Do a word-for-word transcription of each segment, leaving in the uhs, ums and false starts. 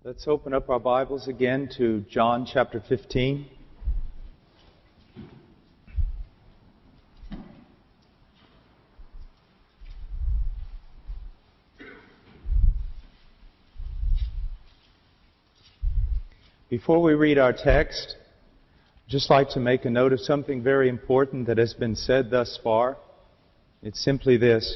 Let's open up our Bibles again to John chapter fifteen. Before we read our text, I'd just like to make a note of something very important that has been said thus far. It's simply this.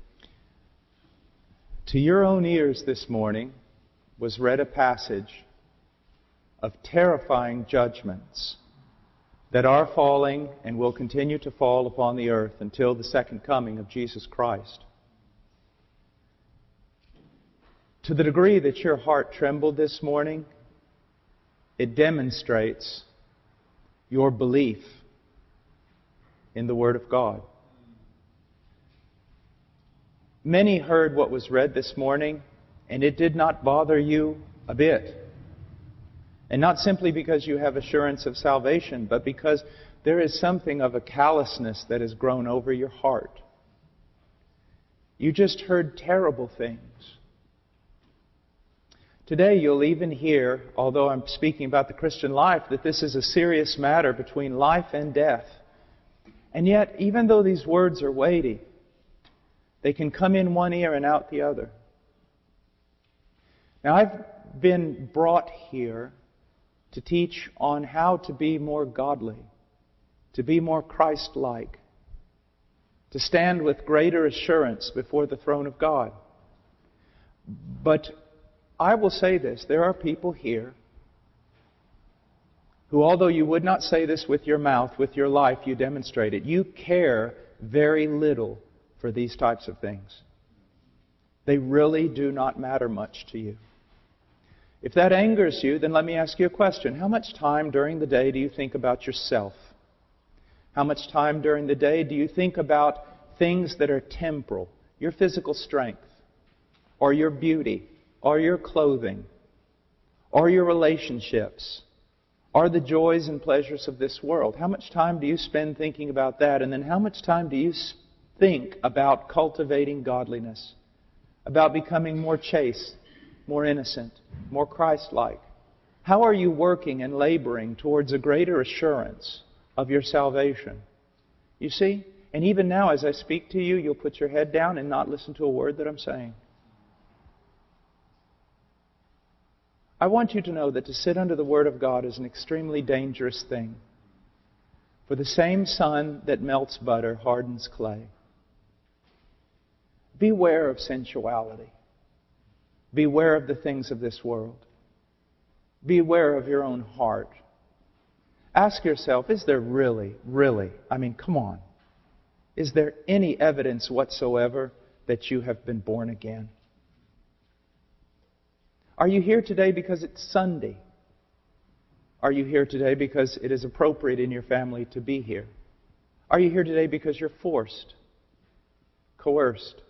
To your own ears this morning was read a passage of terrifying judgments that are falling and will continue to fall upon the earth until the second coming of Jesus Christ. To the degree that your heart trembled this morning, it demonstrates your belief in the Word of God. Many heard what was read this morning, and it did not bother you a bit. And not simply because you have assurance of salvation, but because there is something of a callousness that has grown over your heart. You just heard terrible things. Today you'll even hear, although I'm speaking about the Christian life, that this is a serious matter between life and death. And yet, even though these words are weighty, they can come in one ear and out the other. Now, I've been brought here to teach on how to be more godly, to be more Christ-like, to stand with greater assurance before the throne of God. But I will say this, there are people here who, although you would not say this with your mouth, with your life, you demonstrate it. You care very little for these types of things. They really do not matter much to you. If that angers you, then let me ask you a question. How much time during the day do you think about yourself? How much time during the day do you think about things that are temporal? Your physical strength, or your beauty, or your clothing, or your relationships, or the joys and pleasures of this world? How much time do you spend thinking about that? And then how much time do you think about cultivating godliness? About becoming more chaste, more innocent, more Christ-like? How are you working and laboring towards a greater assurance of your salvation? You see? And even now, as I speak to you, you'll put your head down and not listen to a word that I'm saying. I want you to know that to sit under the Word of God is an extremely dangerous thing. For the same sun that melts butter hardens clay. Beware of sensuality. Beware of the things of this world. Beware of your own heart. Ask yourself, is there really, really, I mean, come on. Is there any evidence whatsoever that you have been born again? Are you here today because it's Sunday? Are you here today because it is appropriate in your family to be here? Are you here today because you're forced, coerced?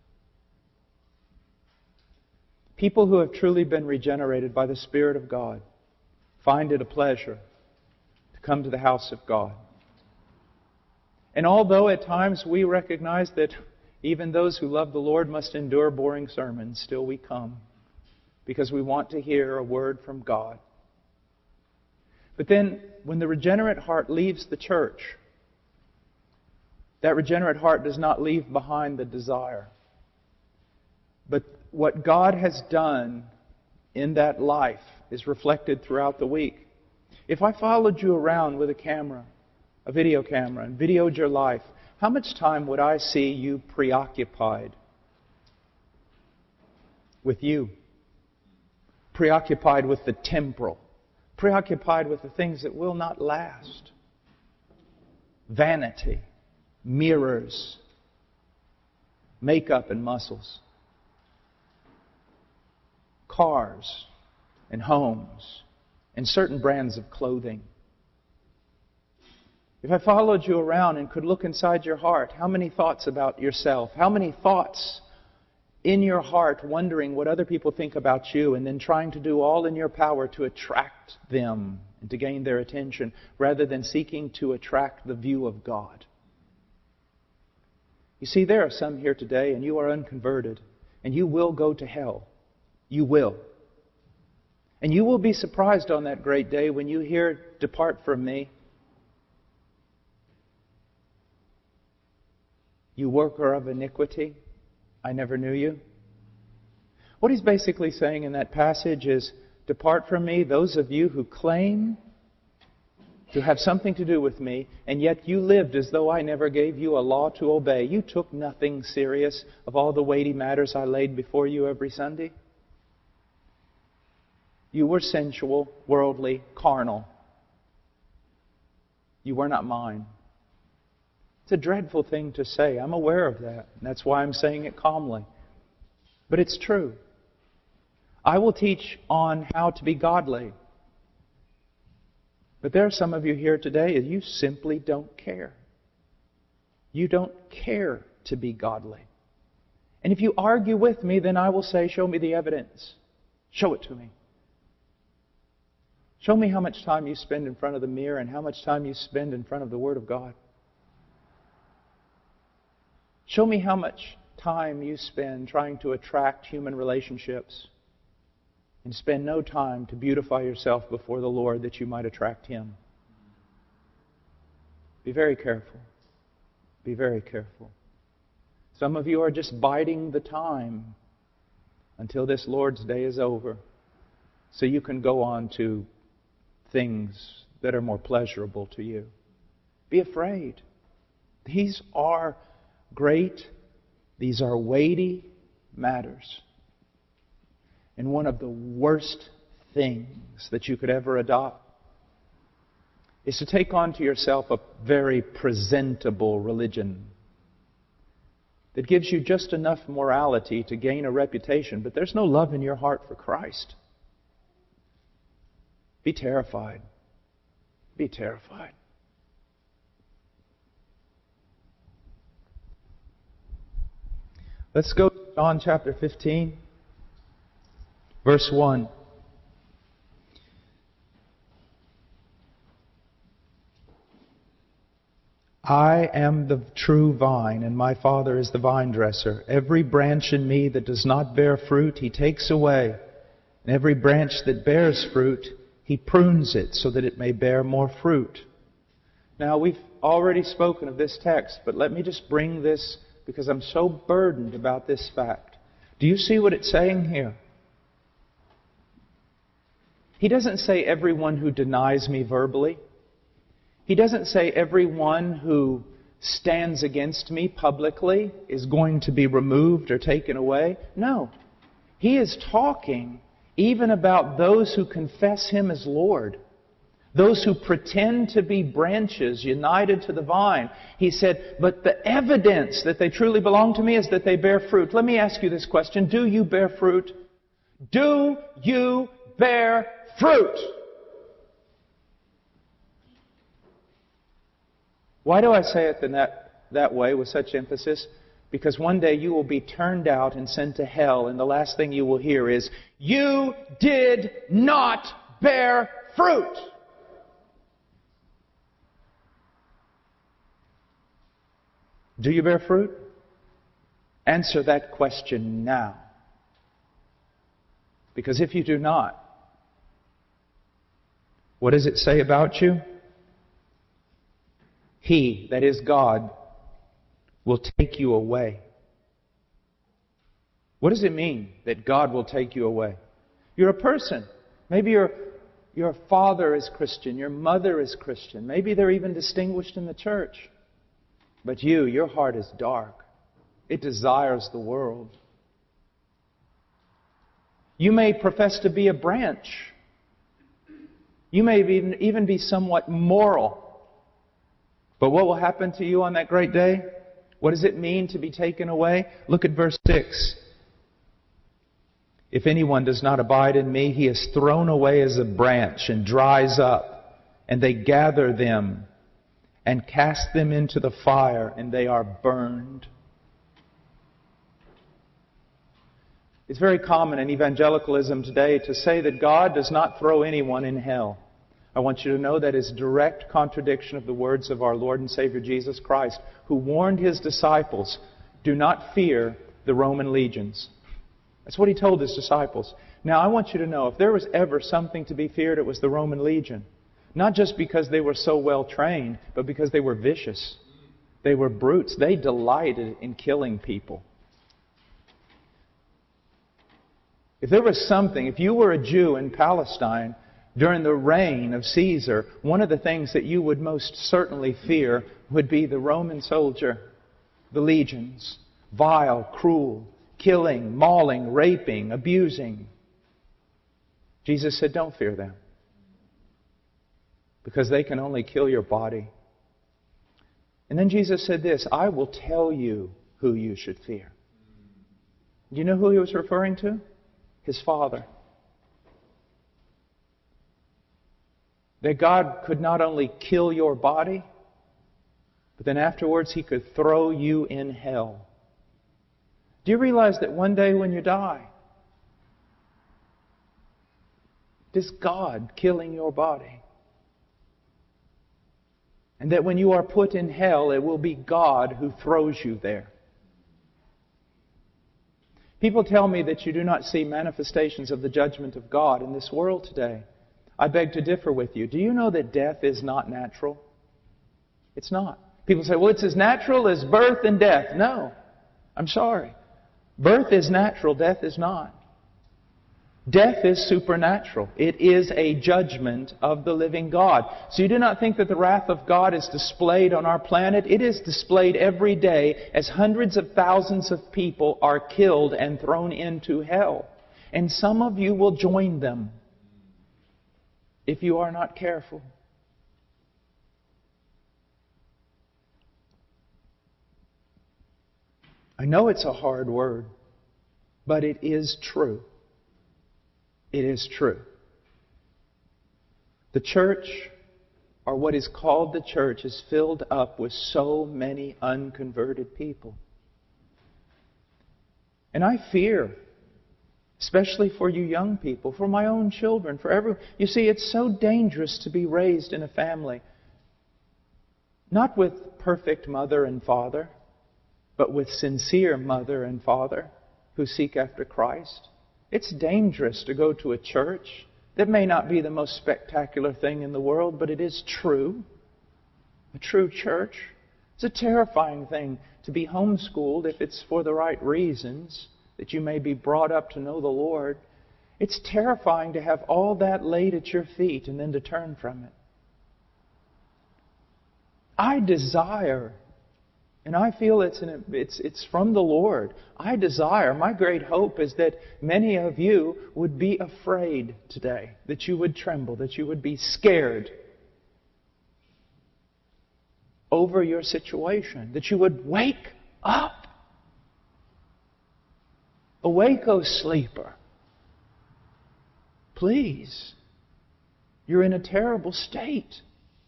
People who have truly been regenerated by the Spirit of God find it a pleasure to come to the house of God. And although at times we recognize that even those who love the Lord must endure boring sermons, still we come because we want to hear a word from God. But then, when the regenerate heart leaves the church, that regenerate heart does not leave behind the desire. But what God has done in that life is reflected throughout the week. If I followed you around with a camera, a video camera, and videoed your life, how much time would I see you preoccupied with you? Preoccupied with the temporal. Preoccupied with the things that will not last. Vanity, mirrors, makeup and muscles. Cars and homes and certain brands of clothing. If I followed you around and could look inside your heart, how many thoughts about yourself? How many thoughts in your heart wondering what other people think about you and then trying to do all in your power to attract them and to gain their attention rather than seeking to attract the view of God? You see, there are some here today and you are unconverted and you will go to hell. You will. And you will be surprised on that great day when you hear, "Depart from me, you worker of iniquity. I never knew you." What he's basically saying in that passage is, depart from me, those of you who claim to have something to do with me, and yet you lived as though I never gave you a law to obey. You took nothing serious of all the weighty matters I laid before you every Sunday. You were sensual, worldly, carnal. You were not mine. It's a dreadful thing to say. I'm aware of that. And that's why I'm saying it calmly. But it's true. I will teach on how to be godly. But there are some of you here today, and you simply don't care. You don't care to be godly. And if you argue with me, then I will say, show me the evidence. Show it to me. Show me how much time you spend in front of the mirror and how much time you spend in front of the Word of God. Show me how much time you spend trying to attract human relationships and spend no time to beautify yourself before the Lord that you might attract Him. Be very careful. Be very careful. Some of you are just biding the time until this Lord's Day is over so you can go on to things that are more pleasurable to you. Be afraid. These are great, these are weighty matters. And one of the worst things that you could ever adopt is to take onto yourself a very presentable religion that gives you just enough morality to gain a reputation, but there's no love in your heart for Christ. Be terrified. Be terrified. Let's go to John chapter fifteen, verse one. I am the true vine, and my Father is the vine dresser. Every branch in me that does not bear fruit, He takes away. And every branch that bears fruit, He prunes it so that it may bear more fruit. Now, we've already spoken of this text, but let me just bring this because I'm so burdened about this fact. Do you see what it's saying here? He doesn't say everyone who denies me verbally. He doesn't say everyone who stands against me publicly is going to be removed or taken away. No. He is talking even about those who confess Him as Lord. Those who pretend to be branches united to the vine. He said, but the evidence that they truly belong to me is that they bear fruit. Let me ask you this question. Do you bear fruit? Do you bear fruit? Why do I say it in that, that way with such emphasis? Because one day you will be turned out and sent to hell, and the last thing you will hear is, you did not bear fruit. Do you bear fruit? Answer that question now. Because if you do not, what does it say about you? He, that is God, will take you away. What does it mean that God will take you away? You're a person. Maybe your, your father is Christian, your mother is Christian. Maybe they're even distinguished in the church. But you, your heart is dark. It desires the world. You may profess to be a branch. You may even, even be somewhat moral. But what will happen to you on that great day? What does it mean to be taken away? Look at verse six. If anyone does not abide in me, he is thrown away as a branch and dries up. And they gather them and cast them into the fire, and they are burned. It's very common in evangelicalism today to say that God does not throw anyone in hell. I want you to know that is direct contradiction of the words of our Lord and Savior Jesus Christ, who warned His disciples, do not fear the Roman legions. That's what He told His disciples. Now, I want you to know, if there was ever something to be feared, it was the Roman legion. Not just because they were so well trained, but because they were vicious. They were brutes. They delighted in killing people. If there was something, if you were a Jew in Palestine during the reign of Caesar, one of the things that you would most certainly fear would be the Roman soldier, the legions. Vile, cruel, killing, mauling, raping, abusing. Jesus said, don't fear them. Because they can only kill your body. And then Jesus said this, I will tell you who you should fear. Do you know who He was referring to? His Father. That God could not only kill your body, but then afterwards He could throw you in hell. Do you realize that one day when you die, it is God killing your body? And that when you are put in hell, it will be God who throws you there. People tell me that you do not see manifestations of the judgment of God in this world today. I beg to differ with you. Do you know that death is not natural? It's not. People say, well, it's as natural as birth and death. No. I'm sorry. Birth is natural, death is not. Death is supernatural. It is a judgment of the living God. So you do not think that the wrath of God is displayed on our planet. It is displayed every day as hundreds of thousands of people are killed and thrown into hell. And some of you will join them if you are not careful. I know it's a hard word, but it is true. It is true. The church, or what is called the church, is filled up with so many unconverted people. And I fear, especially for you young people, for my own children, for everyone. You see, it's so dangerous to be raised in a family, not with perfect mother and father, but with sincere mother and father who seek after Christ. It's dangerous to go to a church that may not be the most spectacular thing in the world, but it is true. A true church. It's a terrifying thing to be homeschooled if it's for the right reasons, that you may be brought up to know the Lord. It's terrifying to have all that laid at your feet and then to turn from it. I desire, and I feel it's, an, it's, it's from the Lord. I desire, my great hope is that many of you would be afraid today, that you would tremble, that you would be scared over your situation, that you would wake up. Awake, O sleeper. Please. You're in a terrible state.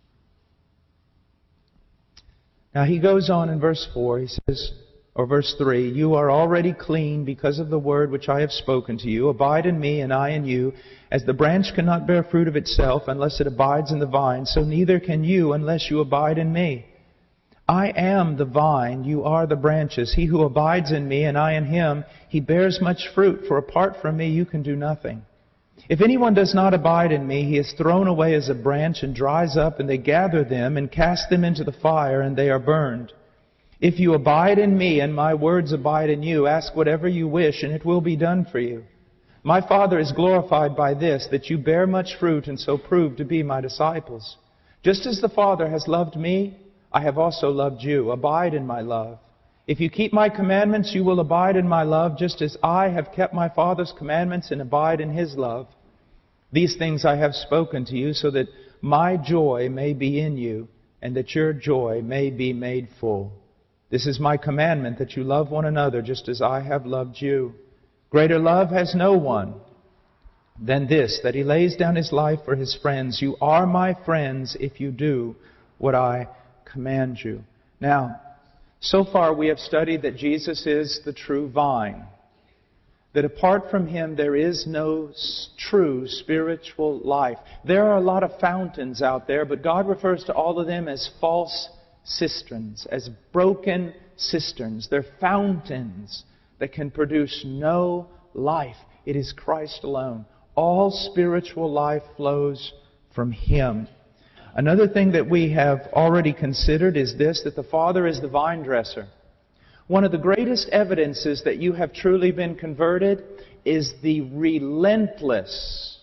Now he goes on in verse four, he says, or verse three, you are already clean because of the word which I have spoken to you. Abide in me and I in you. As the branch cannot bear fruit of itself unless it abides in the vine, so neither can you unless you abide in me. I am the vine, you are the branches. He who abides in me and I in him, he bears much fruit, for apart from me you can do nothing. If anyone does not abide in me, he is thrown away as a branch and dries up, and they gather them and cast them into the fire, and they are burned. If you abide in me and my words abide in you, ask whatever you wish, and it will be done for you. My Father is glorified by this, that you bear much fruit and so prove to be my disciples. Just as the Father has loved me, I have also loved you. Abide in my love. If you keep my commandments, you will abide in my love, just as I have kept my Father's commandments and abide in his love. These things I have spoken to you, so that my joy may be in you, and that your joy may be made full. This is my commandment, that you love one another, just as I have loved you. Greater love has no one than this, that he lays down his life for his friends. You are my friends if you do what I command you. Now, so far we have studied that Jesus is the true vine. That apart from him there is no true spiritual life. There are a lot of fountains out there, but God refers to all of them as false cisterns, as broken cisterns. They're fountains that can produce no life. It is Christ alone. All spiritual life flows from Him. Another thing that we have already considered is this, that the Father is the vine dresser. One of the greatest evidences that you have truly been converted is the relentless,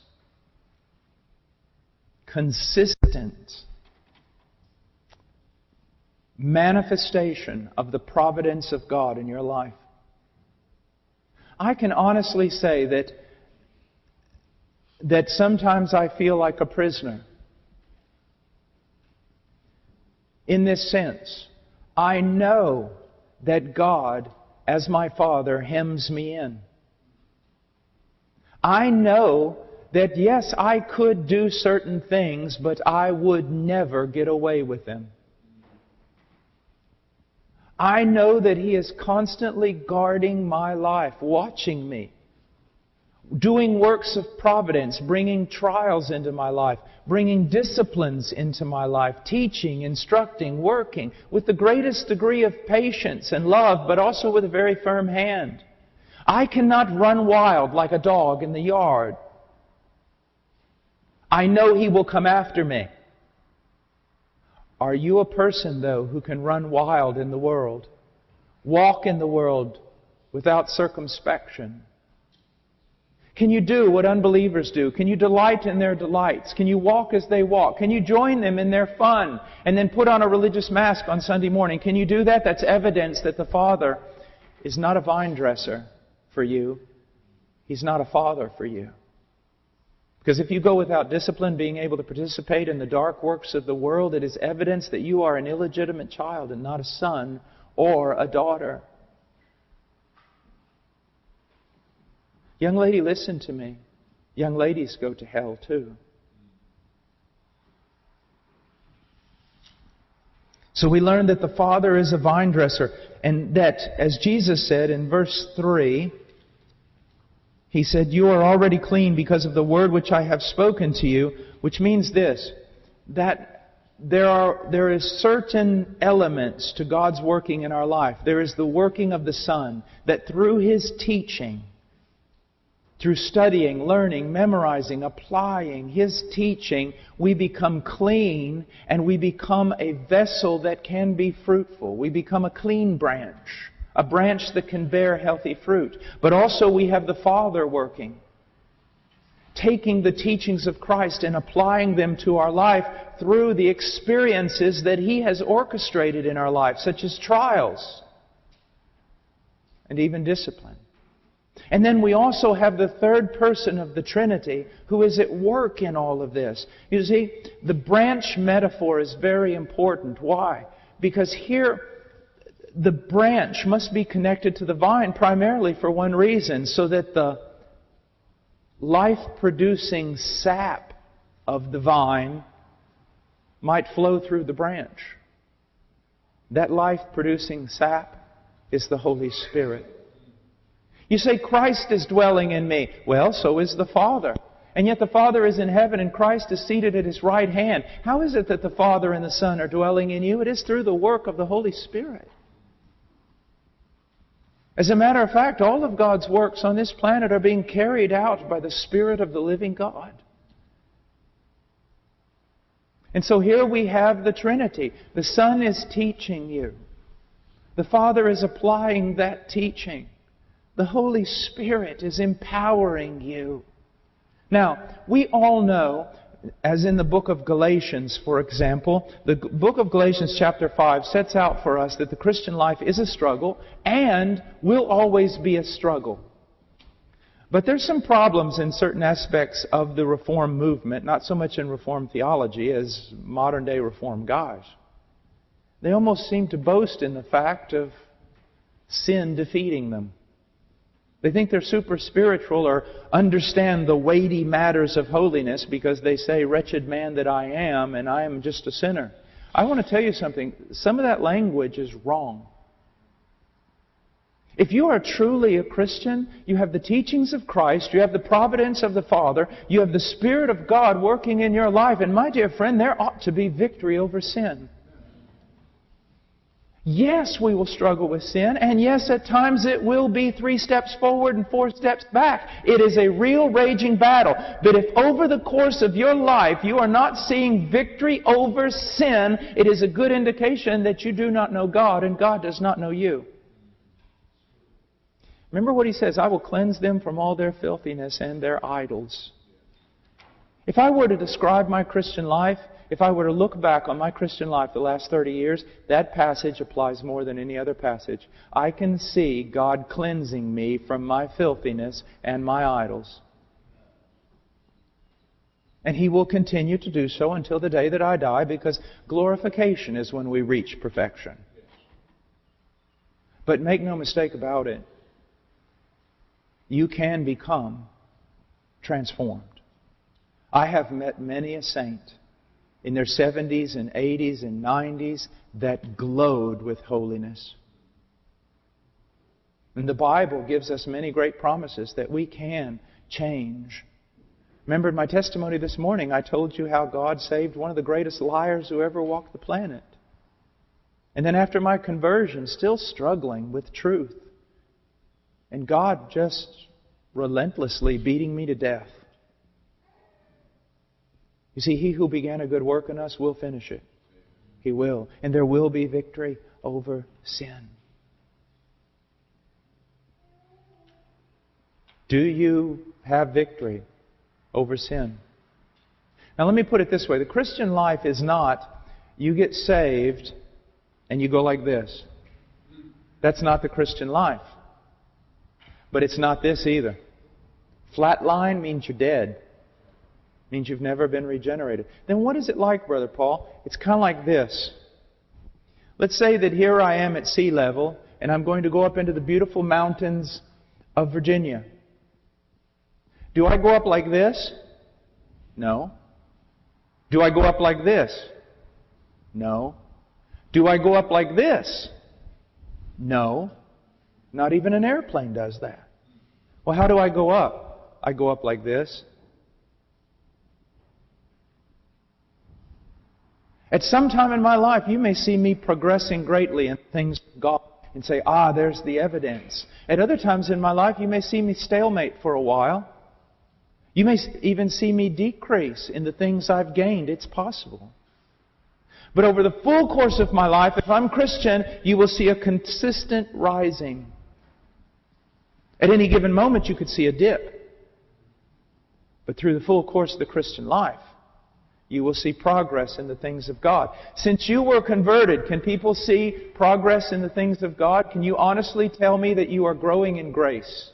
consistent manifestation of the providence of God in your life. I can honestly say that that sometimes I feel like a prisoner. In this sense, I know that God, as my Father, hems me in. I know that yes, I could do certain things, but I would never get away with them. I know that He is constantly guarding my life, watching me, doing works of providence, bringing trials into my life, bringing disciplines into my life, teaching, instructing, working with the greatest degree of patience and love, but also with a very firm hand. I cannot run wild like a dog in the yard. I know He will come after me. Are you a person, though, who can run wild in the world, walk in the world without circumspection? Can you do what unbelievers do? Can you delight in their delights? Can you walk as they walk? Can you join them in their fun and then put on a religious mask on Sunday morning? Can you do that? That's evidence that the Father is not a vine dresser for you. He's not a father for you. Because if you go without discipline, being able to participate in the dark works of the world, it is evidence that you are an illegitimate child and not a son or a daughter. Young lady, listen to me. Young ladies go to hell too. So we learn that the Father is a vine dresser, and that, as Jesus said in verse three, He said, "You are already clean because of the word which I have spoken to you," which means this, that there are there is certain elements to God's working in our life. There is the working of the Son, that through His teaching, through studying, learning, memorizing, applying His teaching, we become clean and we become a vessel that can be fruitful. We become a clean branch, a branch that can bear healthy fruit. But also we have the Father working, taking the teachings of Christ and applying them to our life through the experiences that He has orchestrated in our life, such as trials and even discipline. And then we also have the third person of the Trinity who is at work in all of this. You see, the branch metaphor is very important. Why? Because here, the branch must be connected to the vine primarily for one reason, so that the life-producing sap of the vine might flow through the branch. That life-producing sap is the Holy Spirit. You say, Christ is dwelling in me. Well, so is the Father. And yet the Father is in heaven and Christ is seated at His right hand. How is it that the Father and the Son are dwelling in you? It is through the work of the Holy Spirit. As a matter of fact, all of God's works on this planet are being carried out by the Spirit of the living God. And so here we have the Trinity. The Son is teaching you. The Father is applying that teaching. The Holy Spirit is empowering you. Now, we all know, as in the book of Galatians, for example, the book of Galatians chapter five sets out for us that the Christian life is a struggle and will always be a struggle. But there's some problems in certain aspects of the Reform movement, not so much in Reform theology as modern day Reform guys. They almost seem to boast in the fact of sin defeating them. They think they're super spiritual or understand the weighty matters of holiness because they say, "Wretched man that I am, and I am just a sinner." I want to tell you something. Some of that language is wrong. If you are truly a Christian, you have the teachings of Christ, you have the providence of the Father, you have the Spirit of God working in your life, and my dear friend, there ought to be victory over sin. Yes, we will struggle with sin, and yes, at times it will be three steps forward and four steps back. It is a real raging battle. But if over the course of your life you are not seeing victory over sin, it is a good indication that you do not know God and God does not know you. Remember what He says, I will cleanse them from all their filthiness and their idols. If I were to describe my Christian life, if I were to look back on my Christian life the last thirty years, that passage applies more than any other passage. I can see God cleansing me from my filthiness and my idols. And He will continue to do so until the day that I die, because glorification is when we reach perfection. But make no mistake about it, you can become transformed. I have met many a saint in their seventies and eighties and nineties that glowed with holiness. And the Bible gives us many great promises that we can change. Remember in my testimony this morning, I told you how God saved one of the greatest liars who ever walked the planet. And then after my conversion, still struggling with truth. And God just relentlessly beating me to death. You see, He who began a good work in us will finish it. He will. And there will be victory over sin. Do you have victory over sin? Now let me put it this way. The Christian life is not, you get saved and you go like this. That's not the Christian life. But it's not this either. Flat line means you're dead. Means you've never been regenerated. Then what is it like, Brother Paul? It's kind of like this. Let's say that here I am at sea level, and I'm going to go up into the beautiful mountains of Virginia. Do I go up like this? No. Do I go up like this? No. Do I go up like this? No. Not even an airplane does that. Well, how do I go up? I go up like this. At some time in my life, you may see me progressing greatly in things of God and say, ah, there's the evidence. At other times in my life, you may see me stalemate for a while. You may even see me decrease in the things I've gained. It's possible. But over the full course of my life, if I'm Christian, you will see a consistent rising. At any given moment, you could see a dip. But through the full course of the Christian life, you will see progress in the things of God. Since you were converted, can people see progress in the things of God? Can you honestly tell me that you are growing in grace?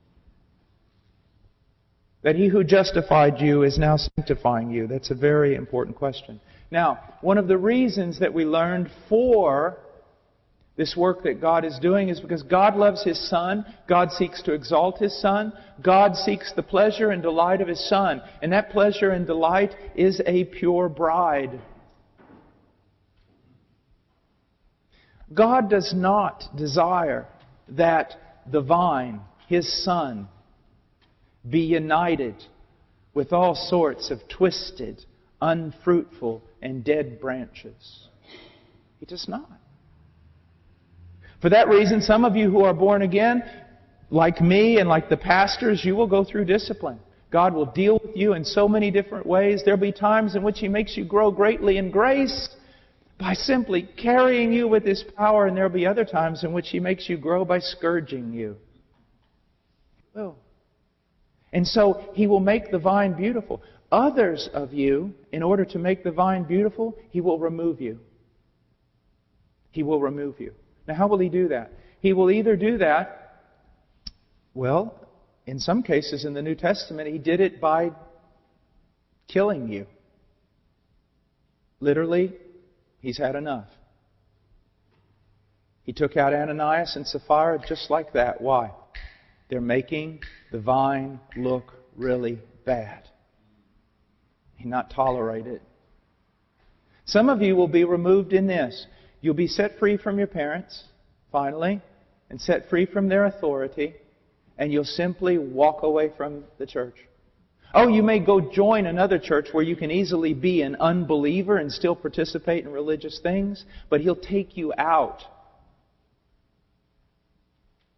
That He who justified you is now sanctifying you? That's a very important question. Now, one of the reasons that we learned for this work that God is doing is because God loves His Son. God seeks to exalt His Son. God seeks the pleasure and delight of His Son. And that pleasure and delight is a pure bride. God does not desire that the vine, His Son, be united with all sorts of twisted, unfruitful, and dead branches. He does not. For that reason, some of you who are born again, like me and like the pastors, you will go through discipline. God will deal with you in so many different ways. There'll be times in which He makes you grow greatly in grace by simply carrying you with His power, and there'll be other times in which He makes you grow by scourging you. He will. And so He will make the vine beautiful. Others of you, in order to make the vine beautiful, He will remove you. He will remove you. Now, how will He do that? He will either do that, well, in some cases in the New Testament, He did it by killing you. Literally, He's had enough. He took out Ananias and Sapphira just like that. Why? They're making the vine look really bad. He not tolerate it. Some of you will be removed in this. You'll be set free from your parents, finally, and set free from their authority, and you'll simply walk away from the church. Oh, you may go join another church where you can easily be an unbeliever and still participate in religious things, but He'll take you out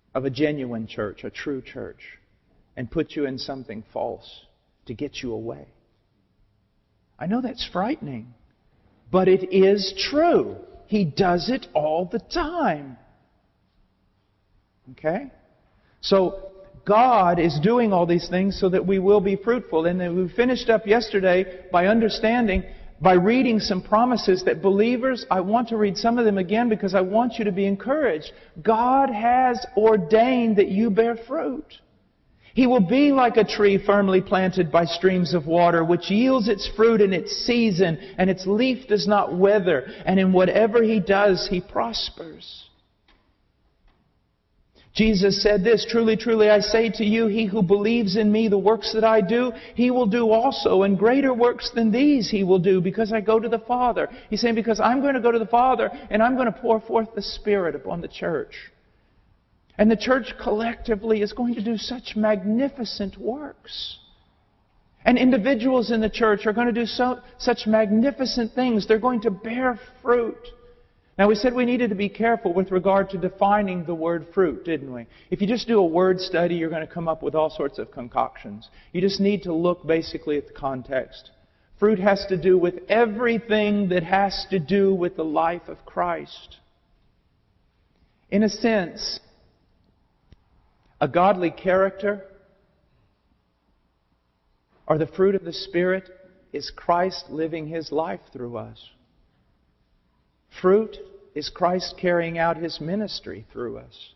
of a genuine church, a true church, and put you in something false to get you away. I know that's frightening, but it is true. He does it all the time. Okay? So, God is doing all these things so that we will be fruitful. And then we finished up yesterday by understanding, by reading some promises that believers, I want to read some of them again because I want you to be encouraged. God has ordained that you bear fruit. He will be like a tree firmly planted by streams of water, which yields its fruit in its season, and its leaf does not wither. And in whatever He does, He prospers. Jesus said this, "Truly, truly, I say to you, he who believes in me, the works that I do, he will do also, and greater works than these he will do, because I go to the Father." He's saying, because I'm going to go to the Father, and I'm going to pour forth the Spirit upon the church. And the church collectively is going to do such magnificent works. And individuals in the church are going to do so, such magnificent things. They're going to bear fruit. Now, we said we needed to be careful with regard to defining the word fruit, didn't we? If you just do a word study, you're going to come up with all sorts of concoctions. You just need to look basically at the context. Fruit has to do with everything that has to do with the life of Christ. In a sense, a godly character, or the fruit of the Spirit, is Christ living His life through us. Fruit is Christ carrying out His ministry through us.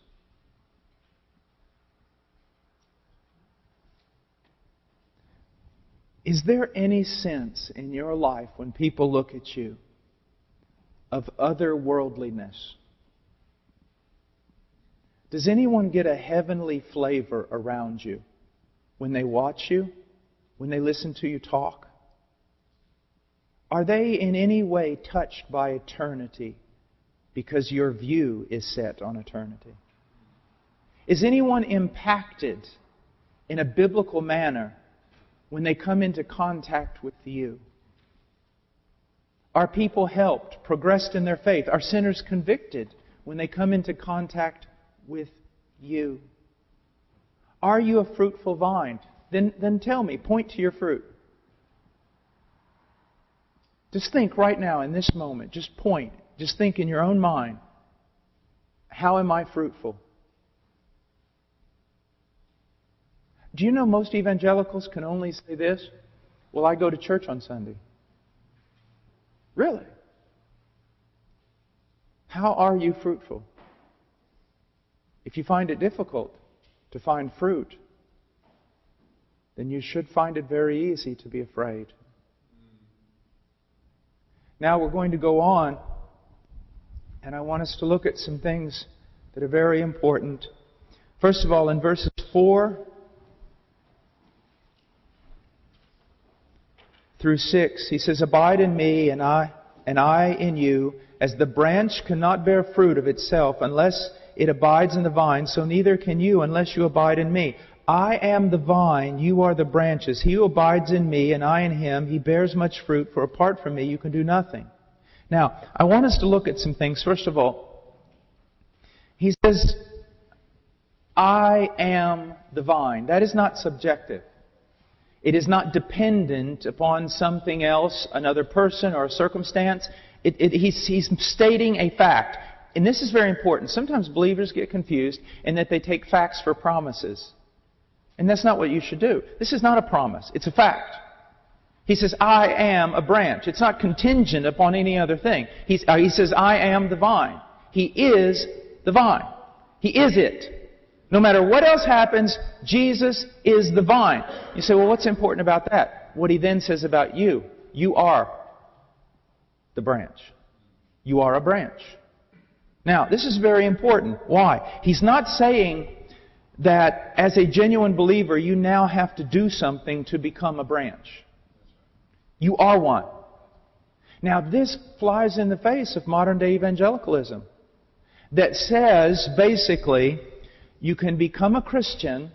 Is there any sense in your life when people look at you of otherworldliness? Does anyone get a heavenly flavor around you when they watch you, when they listen to you talk? Are they in any way touched by eternity because your view is set on eternity? Is anyone impacted in a biblical manner when they come into contact with you? Are people helped, progressed in their faith? Are sinners convicted when they come into contact with you? Are you a fruitful vine? Then, then tell me, point to your fruit. Just think right now in this moment, just point, just think in your own mind, how am I fruitful? Do you know most evangelicals can only say this? Well, I go to church on Sunday. Really? How are you fruitful? If you find it difficult to find fruit, then you should find it very easy to be afraid. Now we're going to go on, and I want us to look at some things that are very important. First of all, in verses four through six, he says, "Abide in me, and I and I in you, as the branch cannot bear fruit of itself unless it abides in the vine, so neither can you unless you abide in me. I am the vine, you are the branches. He who abides in me and I in him, he bears much fruit, for apart from me you can do nothing." Now, I want us to look at some things. First of all, he says, "I am the vine." That is not subjective. It is not dependent upon something else, another person or a circumstance. It, it, he's, he's stating a fact. And this is very important. Sometimes believers get confused in that they take facts for promises. And that's not what you should do. This is not a promise. It's a fact. He says, "I am a branch." It's not contingent upon any other thing. He's, uh, he says, "I am the vine." He is the vine. He is it. No matter what else happens, Jesus is the vine. You say, well, what's important about that? What he then says about you. You are the branch. You are a branch. Now, this is very important. Why? He's not saying that as a genuine believer, you now have to do something to become a branch. You are one. Now, this flies in the face of modern day evangelicalism that says, basically, you can become a Christian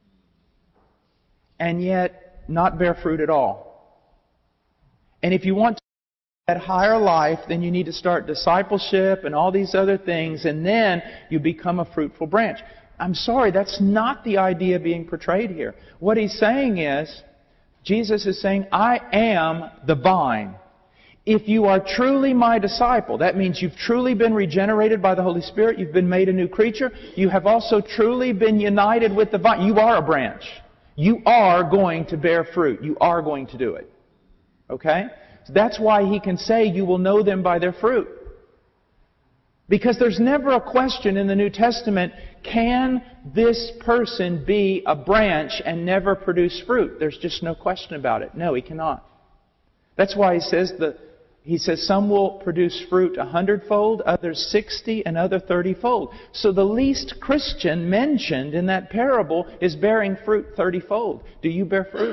and yet not bear fruit at all. And if you want to that higher life, then you need to start discipleship and all these other things, and then you become a fruitful branch. I'm sorry, that's not the idea being portrayed here. What He's saying is, Jesus is saying, I am the vine. If you are truly my disciple, that means you've truly been regenerated by the Holy Spirit, you've been made a new creature, you have also truly been united with the vine. You are a branch. You are going to bear fruit. You are going to do it. Okay? So that's why He can say, you will know them by their fruit. Because there's never a question in the New Testament, can this person be a branch and never produce fruit? There's just no question about it. No, he cannot. That's why He says the He says some will produce fruit a hundredfold, others sixty, and other thirtyfold. So the least Christian mentioned in that parable is bearing fruit thirtyfold. Do you bear fruit?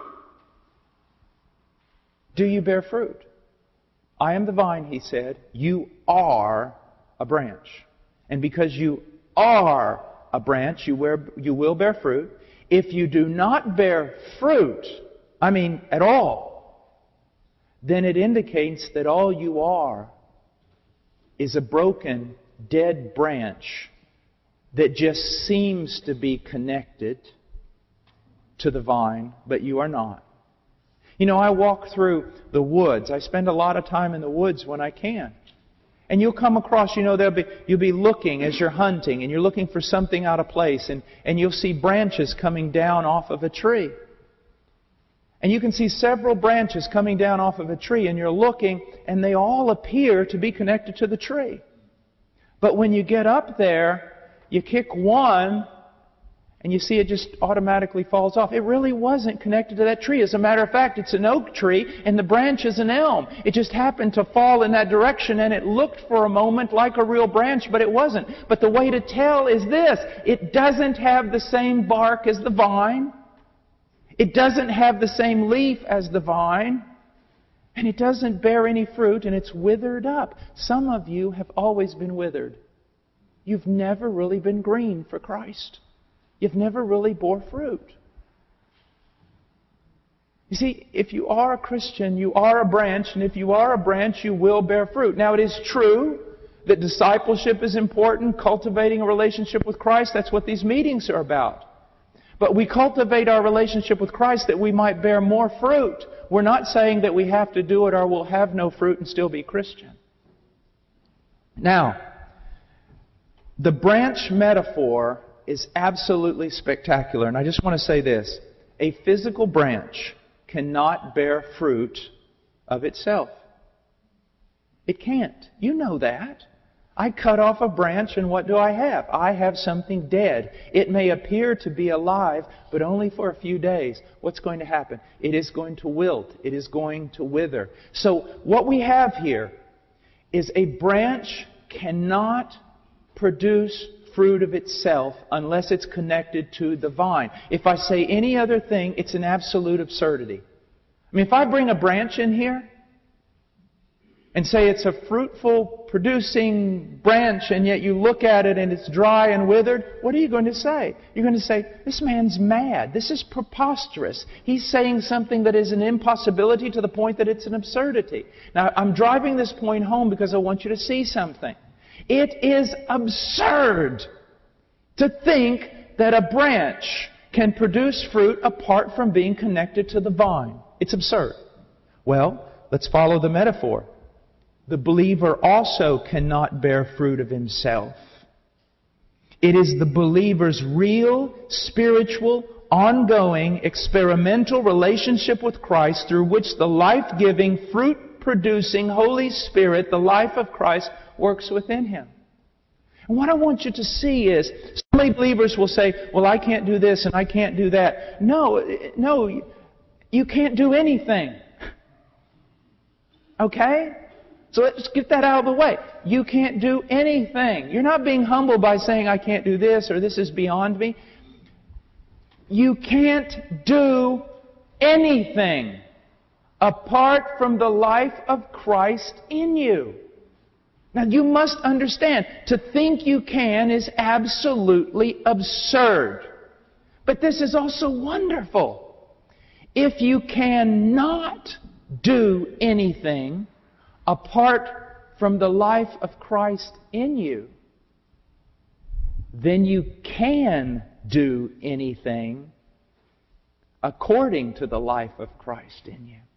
Do you bear fruit? I am the vine, He said. You are a branch. And because you are a branch, you, wear, you will bear fruit. If you do not bear fruit, I mean at all, then it indicates that all you are is a broken, dead branch that just seems to be connected to the vine, but you are not. You know, I walk through the woods. I spend a lot of time in the woods when I can. And you'll come across, you know, there'll be, you'll be looking as you're hunting, and you're looking for something out of place, and, and you'll see branches coming down off of a tree. And you can see several branches coming down off of a tree, and you're looking, and they all appear to be connected to the tree. But when you get up there, you kick one, and you see it just automatically falls off. It really wasn't connected to that tree. As a matter of fact, it's an oak tree, and the branch is an elm. It just happened to fall in that direction, and it looked for a moment like a real branch, but it wasn't. But the way to tell is this. It doesn't have the same bark as the vine. It doesn't have the same leaf as the vine. And it doesn't bear any fruit, and it's withered up. Some of you have always been withered. You've never really been green for Christ. You've never really bore fruit. You see, if you are a Christian, you are a branch, and if you are a branch, you will bear fruit. Now, it is true that discipleship is important, cultivating a relationship with Christ. That's what these meetings are about. But we cultivate our relationship with Christ that we might bear more fruit. We're not saying that we have to do it or we'll have no fruit and still be Christian. Now, the branch metaphor is absolutely spectacular. And I just want to say this. A physical branch cannot bear fruit of itself. It can't. You know that. I cut off a branch and what do I have? I have something dead. It may appear to be alive, but only for a few days. What's going to happen? It is going to wilt. It is going to wither. So what we have here is a branch cannot produce fruit of itself unless it's connected to the vine. If I say any other thing, it's an absolute absurdity. I mean, if I bring a branch in here and say it's a fruitful, producing branch, and yet you look at it and it's dry and withered, what are you going to say? You're going to say, this man's mad. This is preposterous. He's saying something that is an impossibility to the point that it's an absurdity. Now, I'm driving this point home because I want you to see something. It is absurd to think that a branch can produce fruit apart from being connected to the vine. It's absurd. Well, let's follow the metaphor. The believer also cannot bear fruit of himself. It is the believer's real, spiritual, ongoing, experimental relationship with Christ through which the life-giving, fruit-producing Holy Spirit, the life of Christ, works within him. And what I want you to see is, so many believers will say, well, I can't do this and I can't do that. No, no, you can't do anything. Okay? So let's get that out of the way. You can't do anything. You're not being humble by saying, I can't do this or this is beyond me. You can't do anything apart from the life of Christ in you. Now, you must understand, to think you can is absolutely absurd. But this is also wonderful. If you cannot do anything apart from the life of Christ in you, then you can do anything according to the life of Christ in you.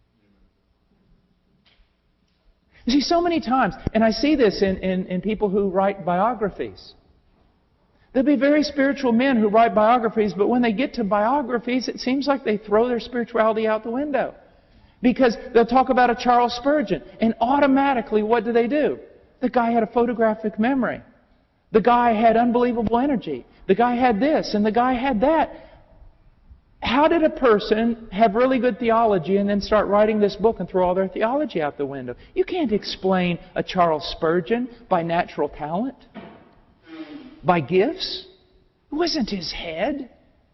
You see, so many times, and I see this in, in, in people who write biographies. There'll be very spiritual men who write biographies, but when they get to biographies, it seems like they throw their spirituality out the window. Because they'll talk about a Charles Spurgeon, and automatically, what do they do? The guy had a photographic memory. The guy had unbelievable energy. The guy had this, and the guy had that. How did a person have really good theology and then start writing this book and throw all their theology out the window? You can't explain a Charles Spurgeon by natural talent, by gifts. It wasn't his head.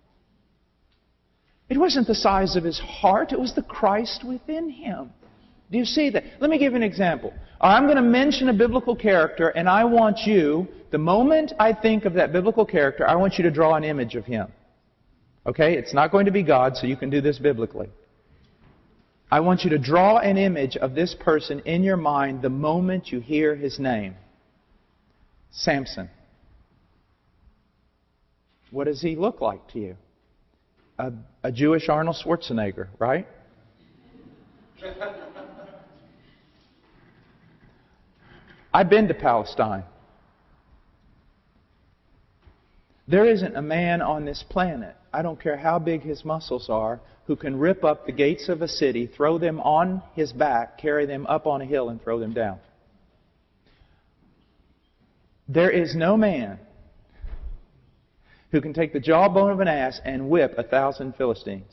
It wasn't the size of his heart. It was the Christ within him. Do you see that? Let me give you an example. I'm going to mention a biblical character, and I want you, the moment I think of that biblical character, I want you to draw an image of him. Okay? It's not going to be God, so you can do this biblically. I want you to draw an image of this person in your mind the moment you hear his name. Samson. What does he look like to you? A, a Jewish Arnold Schwarzenegger, right? I've been to Palestine. There isn't a man on this planet, I don't care how big his muscles are, who can rip up the gates of a city, throw them on his back, carry them up on a hill, and throw them down. There is no man who can take the jawbone of an ass and whip a thousand Philistines.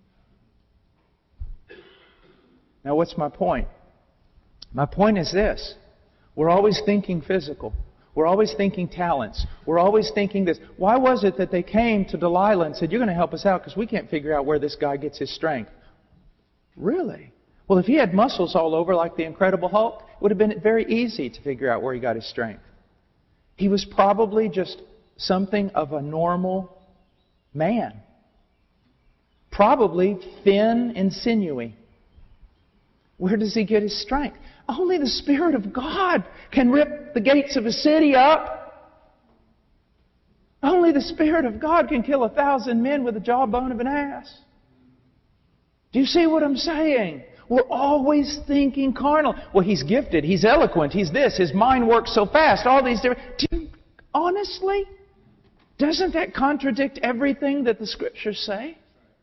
Now, what's my point? My point is this. We're always thinking physical. We're always thinking talents. We're always thinking this. Why was it that they came to Delilah and said, "You're going to help us out because we can't figure out where this guy gets his strength"? Really? Well, if he had muscles all over like the Incredible Hulk, it would have been very easy to figure out where he got his strength. He was probably just something of a normal man. Probably thin and sinewy. Where does he get his strength? Only the Spirit of God can rip the gates of a city up. Only the Spirit of God can kill a thousand men with the jawbone of an ass. Do you see what I'm saying? We're always thinking carnal. Well, he's gifted. He's eloquent. He's this. His mind works so fast. All these different... Do you, honestly, doesn't that contradict everything that the Scriptures say?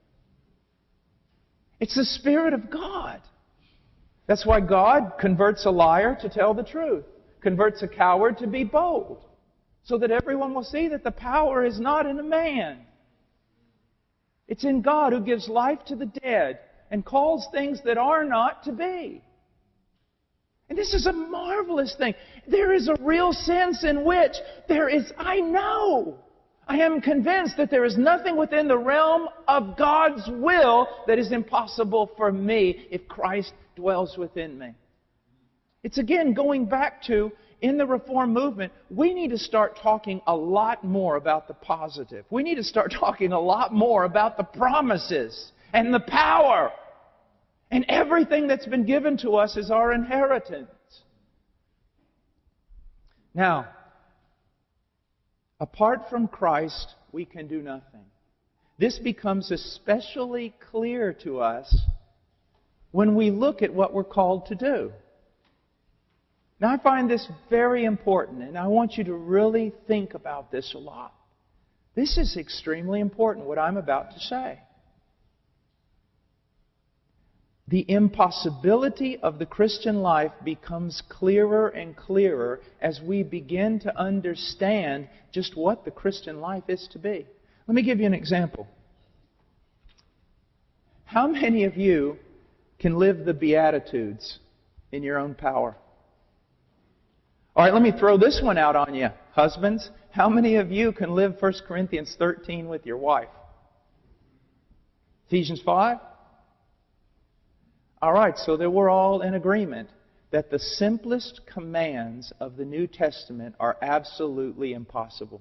It's the Spirit of God. That's why God converts a liar to tell the truth, converts a coward to be bold, so that everyone will see that the power is not in a man. It's in God who gives life to the dead and calls things that are not to be. And this is a marvelous thing. There is a real sense in which there is, I know, I am convinced that there is nothing within the realm of God's will that is impossible for me if Christ dwells within me. It's again going back to, in the Reform movement, we need to start talking a lot more about the positive. We need to start talking a lot more about the promises and the power and everything that's been given to us as our inheritance. Now, apart from Christ, we can do nothing. This becomes especially clear to us when we look at what we're called to do. Now, I find this very important, and I want you to really think about this a lot. This is extremely important, what I'm about to say. The impossibility of the Christian life becomes clearer and clearer as we begin to understand just what the Christian life is to be. Let me give you an example. How many of you can live the Beatitudes in your own power? All right, let me throw this one out on you. Husbands, how many of you can live First Corinthians thirteen with your wife? Ephesians five? All right, so that we're all in agreement that the simplest commands of the New Testament are absolutely impossible.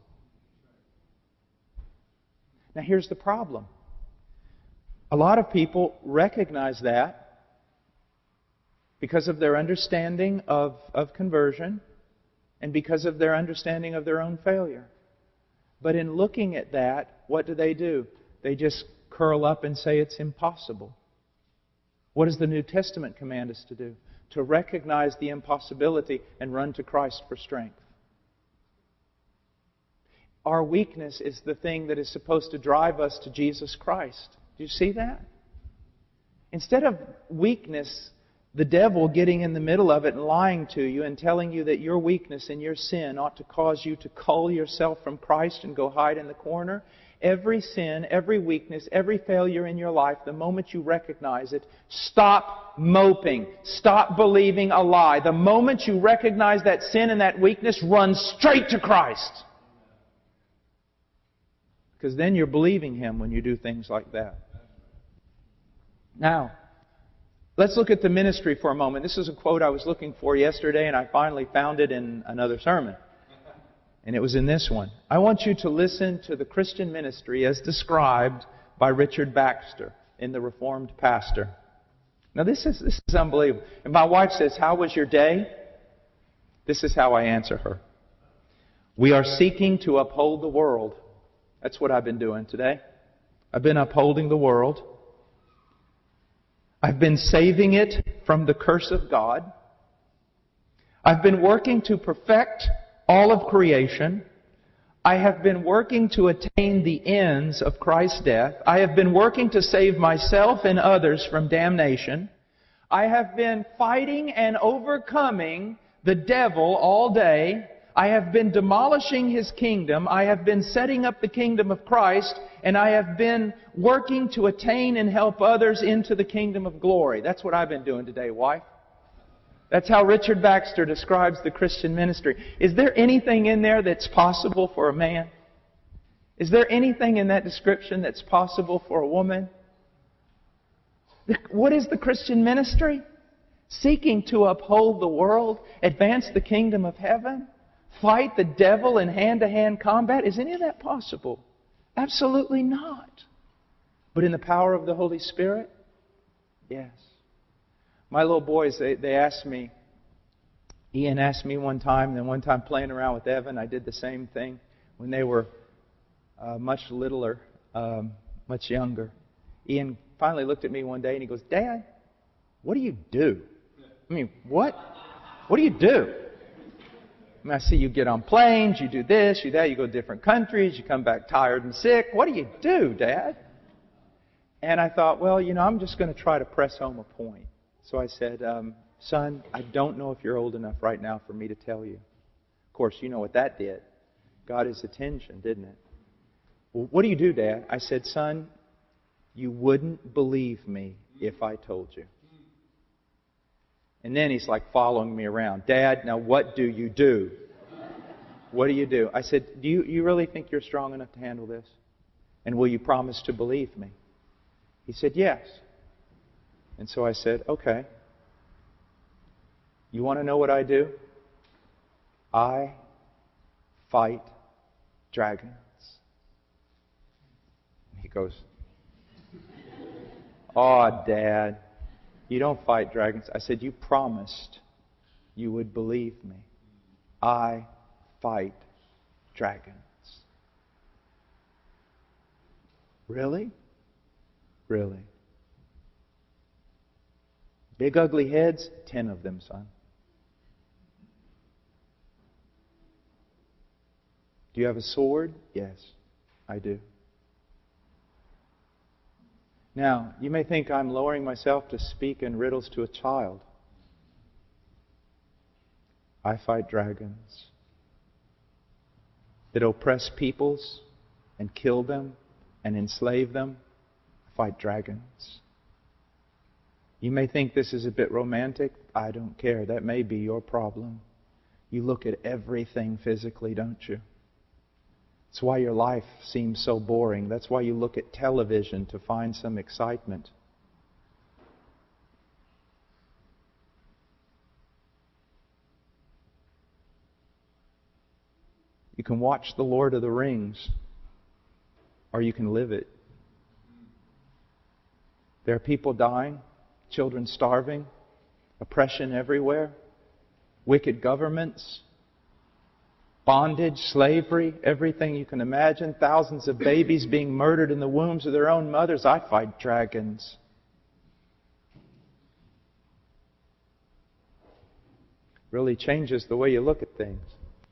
Now, here's the problem. A lot of people recognize that because of their understanding of, of conversion and because of their understanding of their own failure. But in looking at that, what do they do? They just curl up and say it's impossible. What does the New Testament command us to do? To recognize the impossibility and run to Christ for strength. Our weakness is the thing that is supposed to drive us to Jesus Christ. Do you see that? Instead of weakness, the devil getting in the middle of it and lying to you and telling you that your weakness and your sin ought to cause you to cull yourself from Christ and go hide in the corner, every sin, every weakness, every failure in your life, the moment you recognize it, stop moping. Stop believing a lie. The moment you recognize that sin and that weakness, run straight to Christ. Because then you're believing Him when you do things like that. Now, let's look at the ministry for a moment. This is a quote I was looking for yesterday, and I finally found it in another sermon. And it was in this one. I want you to listen to the Christian ministry as described by Richard Baxter in The Reformed Pastor. Now this is, this is unbelievable. And my wife says, "How was your day?" This is how I answer her. "We are seeking to uphold the world." That's what I've been doing today. I've been upholding the world. I've been saving it from the curse of God. I've been working to perfect all of creation. I have been working to attain the ends of Christ's death. I have been working to save myself and others from damnation. I have been fighting and overcoming the devil all day. I have been demolishing his kingdom. I have been setting up the kingdom of Christ. And I have been working to attain and help others into the kingdom of glory. That's what I've been doing today, wife. That's how Richard Baxter describes the Christian ministry. Is there anything in there that's possible for a man? Is there anything in that description that's possible for a woman? What is the Christian ministry? Seeking to uphold the world, advance the kingdom of heaven, fight the devil in hand-to-hand combat. Is any of that possible? Absolutely not. But in the power of the Holy Spirit? Yes. My little boys, they, they asked me, Ian asked me one time, and then one time playing around with Evan, I did the same thing when they were uh, much littler, um, much younger. Ian finally looked at me one day and he goes, "Dad, what do you do?" I mean, what? What do you do? I mean, I see you get on planes, you do this, you that, you go to different countries, you come back tired and sick. What do you do, Dad? And I thought, well, you know, I'm just going to try to press home a point. So I said, um, "Son, I don't know if you're old enough right now for me to tell you." Of course, you know what that did. Got his attention, didn't it? "Well, what do you do, Dad?" I said, "Son, you wouldn't believe me if I told you." And then he's like following me around. "Dad, now what do you do? What do you do?" I said, do you, you really think you're strong enough to handle this? And will you promise to believe me? He said, "Yes." And so I said, "Okay. You want to know what I do? I fight dragons." He goes, "Oh, Dad, you don't fight dragons." I said, "You promised you would believe me. I fight dragons." "Really?" "Really." "Big ugly heads?" Ten of them, son. "Do you have a sword?" "Yes, I do." Now, you may think I'm lowering myself to speak in riddles to a child. I fight dragons that oppress peoples and kill them and enslave them. I fight dragons. You may think this is a bit romantic. I don't care. That may be your problem. You look at everything physically, don't you? That's why your life seems so boring. That's why you look at television to find some excitement. You can watch The Lord of the Rings, or you can live it. There are people dying, children starving, oppression everywhere, wicked governments. bondage, slavery, everything you can imagine, thousands of babies being murdered in the wombs of their own mothers. I fight dragons. Really changes the way you look at things.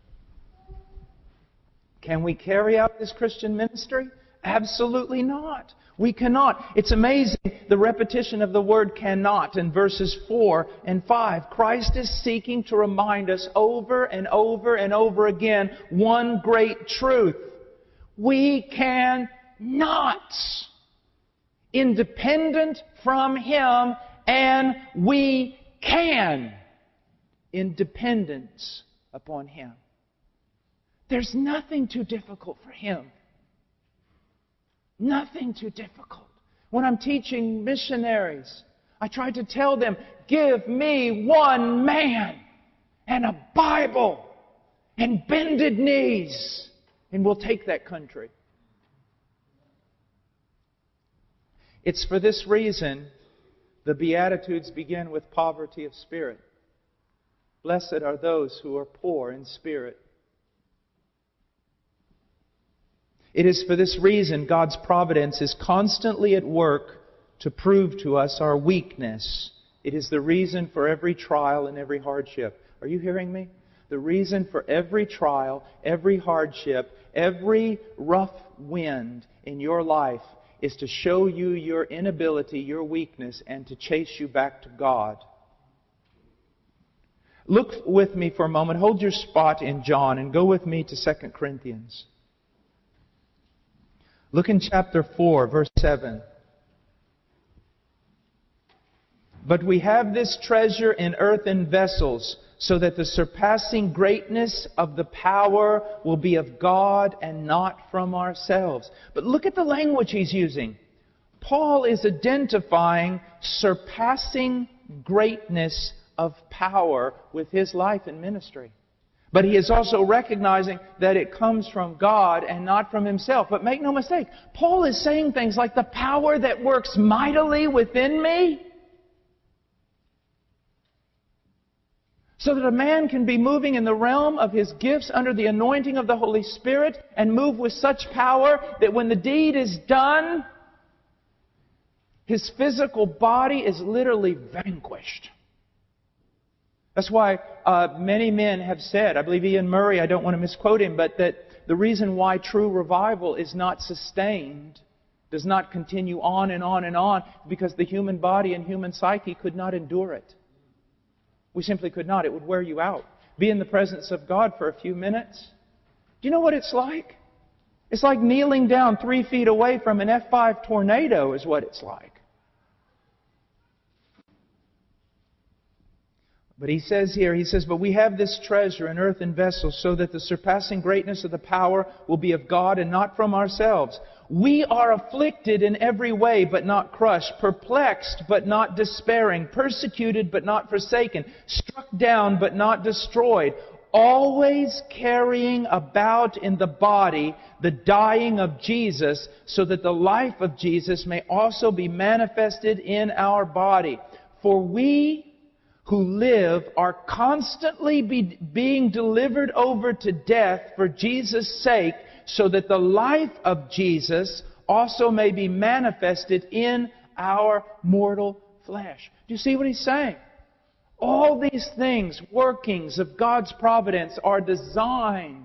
Can we carry out this Christian ministry? Absolutely not. We cannot. It's amazing the repetition of the word cannot in verses four and five. Christ is seeking to remind us over and over and over again one great truth. We cannot. Independent from Him, and we can. Independence upon Him. There's nothing too difficult for Him. Nothing too difficult. When I'm teaching missionaries, I try to tell them, give me one man and a Bible and bended knees, and we'll take that country. It's for this reason the Beatitudes begin with poverty of spirit. Blessed are those who are poor in spirit. It is for this reason God's providence is constantly at work to prove to us our weakness. It is the reason for every trial and every hardship. Are you hearing me? The reason for every trial, every hardship, every rough wind in your life is to show you your inability, your weakness, and to chase you back to God. Look with me for a moment. Hold your spot in John and go with me to Second Corinthians. Look in chapter four, verse seven. But we have this treasure in earthen vessels, so that the surpassing greatness of the power will be of God and not from ourselves. But look at the language he's using. Paul is identifying surpassing greatness of power with his life and ministry. But he is also recognizing that it comes from God and not from himself. But make no mistake, Paul is saying things like the power that works mightily within me, so that a man can be moving in the realm of his gifts under the anointing of the Holy Spirit and move with such power that when the deed is done, his physical body is literally vanquished. That's why uh, many men have said, I believe Ian Murray, I don't want to misquote him, but that the reason why true revival is not sustained, does not continue on and on and on, because the human body and human psyche could not endure it. We simply could not. It would wear you out. Be in the presence of God for a few minutes. Do you know what it's like? It's like kneeling down three feet away from an F five tornado is what it's like. But he says here, he says, but we have this treasure in earthen vessels, so that the surpassing greatness of the power will be of God and not from ourselves. We are afflicted in every way, but not crushed, perplexed, but not despairing, persecuted, but not forsaken, struck down, but not destroyed, always carrying about in the body the dying of Jesus, so that the life of Jesus may also be manifested in our body. For we who live are constantly be, being delivered over to death for Jesus' sake, so that the life of Jesus also may be manifested in our mortal flesh. Do you see what he's saying? All these things, workings of God's providence, are designed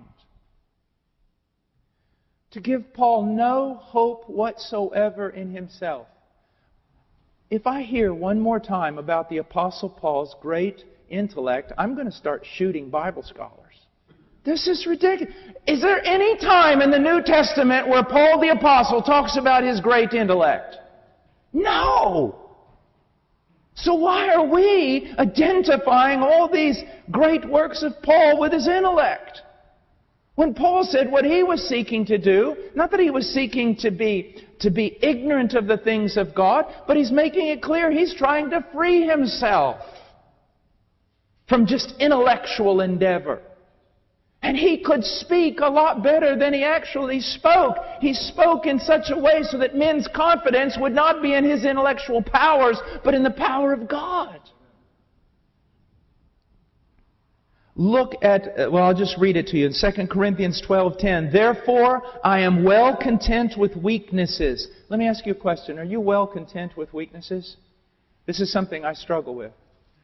to give Paul no hope whatsoever in himself. If I hear one more time about the Apostle Paul's great intellect, I'm going to start shooting Bible scholars. This is ridiculous. Is there any time in the New Testament where Paul the Apostle talks about his great intellect? No! So why are we identifying all these great works of Paul with his intellect? When Paul said what he was seeking to do, not that he was seeking to be to be ignorant of the things of God, but he's making it clear he's trying to free himself from just intellectual endeavor. And he could speak a lot better than he actually spoke. He spoke in such a way so that men's confidence would not be in his intellectual powers, but in the power of God. Look at, well, I'll just read it to you in Second Corinthians twelve ten. Therefore, I am well content with weaknesses. Let me ask you a question. Are you well content with weaknesses? This is something I struggle with.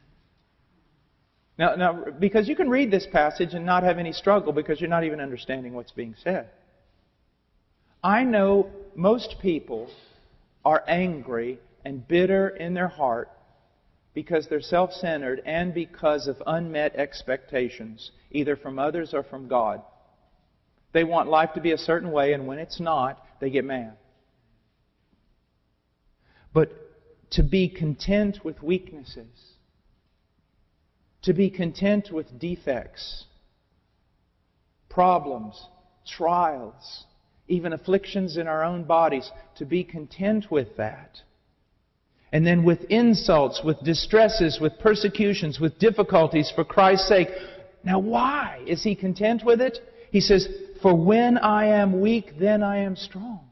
Now, now, because you can read this passage and not have any struggle because you're not even understanding what's being said. I know most people are angry and bitter in their heart because they're self-centered and because of unmet expectations, either from others or from God. They want life to be a certain way, and when it's not, they get mad. But to be content with weaknesses, to be content with defects, problems, trials, even afflictions in our own bodies, to be content with that. And then with insults, with distresses, with persecutions, with difficulties for Christ's sake. Now why is he content with it? He says, for when I am weak, then I am strong.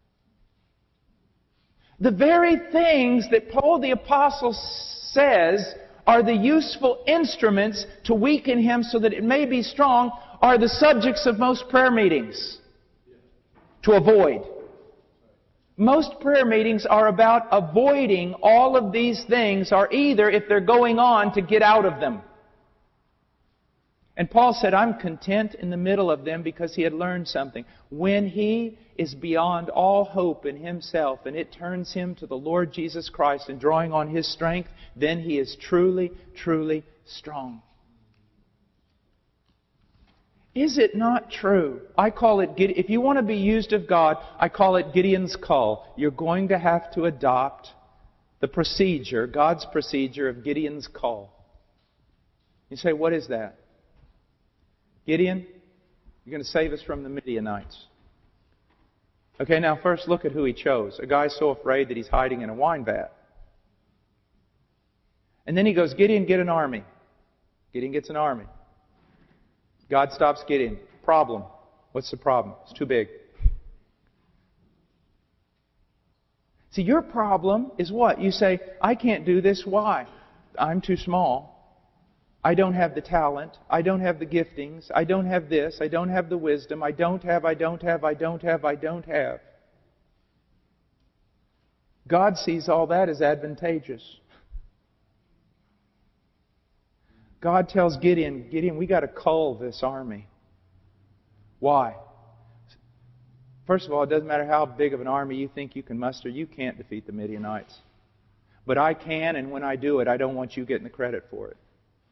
The very things that Paul the Apostle says are the useful instruments to weaken him so that it may be strong are the subjects of most prayer meetings to avoid. Most prayer meetings are about avoiding all of these things, or either, if they're going on, to get out of them. And Paul said, I'm content in the middle of them because he had learned something. When he is beyond all hope in himself and it turns him to the Lord Jesus Christ and drawing on His strength, then he is truly, truly strong. Is it not true? I call it, if you want to be used of God, I call it Gideon's call. You're going to have to adopt the procedure, God's procedure of Gideon's call. You say, what is that? Gideon, you're going to save us from the Midianites. Okay, now first look at who he chose. A guy so afraid that he's hiding in a wine vat. And then he goes, Gideon, get an army. Gideon gets an army. God stops Gideon. Problem. What's the problem? It's too big. See, your problem is what? You say, I can't do this. Why? I'm too small. I don't have the talent. I don't have the giftings. I don't have this. I don't have the wisdom. I don't have, I don't have, I don't have, I don't have. God sees all that as advantageous. God tells Gideon, Gideon, we got to cull this army. Why? First of all, it doesn't matter how big of an army you think you can muster, you can't defeat the Midianites. But I can, and when I do it, I don't want you getting the credit for it.